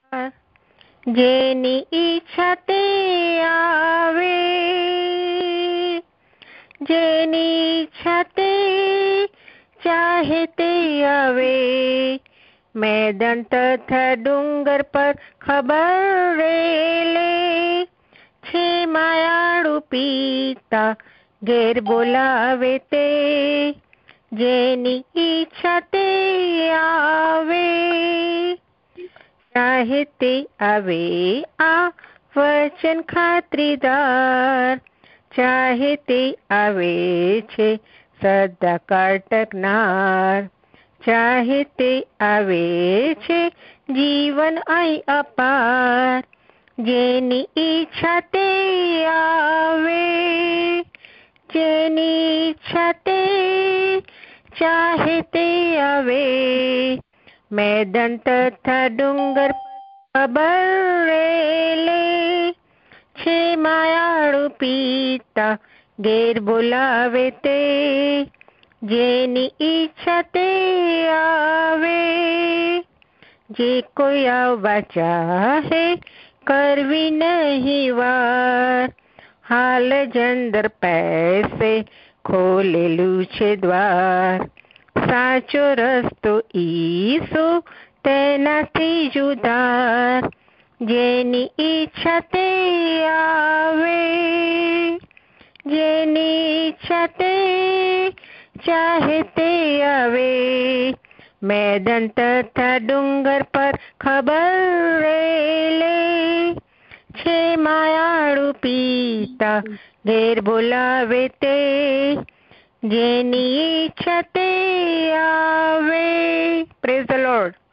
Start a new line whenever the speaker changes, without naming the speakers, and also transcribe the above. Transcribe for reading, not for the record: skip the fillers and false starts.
જેની ઈચ્છા તે આવે, જેની ઈચ્છા તે ચાહે તે આવે, મેદાન તથા ડુંગર પર ખબર રેલે, છે માયાળુ પિતા ઘેર બોલાવે તે, જેની ઈચ્છા તે આવે, ચાહે તે આવે આ વચન ખાતરીદાર, ચાહે તે આવે છે સદાકાળ ટકનાર, ચાહે તે આવે છે જીવન અહીં અપાર, જેની ઈચ્છા તે આવે, જેની ઈચ્છા તે ચાહે તે આવે, મેદાન તથા ડુંગર ખબર રેલે, છે માયાળુ પિતા ઘેર બોલાવે તે, જેની ઈચ્છા તે આવે, જે કોઈ આવવા ચાહે કરવી નહીં વાર, હાલ જ અંદર પેસે ખોલેલું છે દ્વાર, સાચો રસ્તો ઈસુ તેનાથી જુદાર, જેની ઈચ્છા તે આવે, જેની ઈચ્છા તે ચાહે તે આવે, મેદાન તથા ડુંગર પર ખબર રેલે, છે માયાળુ પિતા ઘેર બોલાવે તે, જેની ઈચ્છા તે આવે. Praise the lord.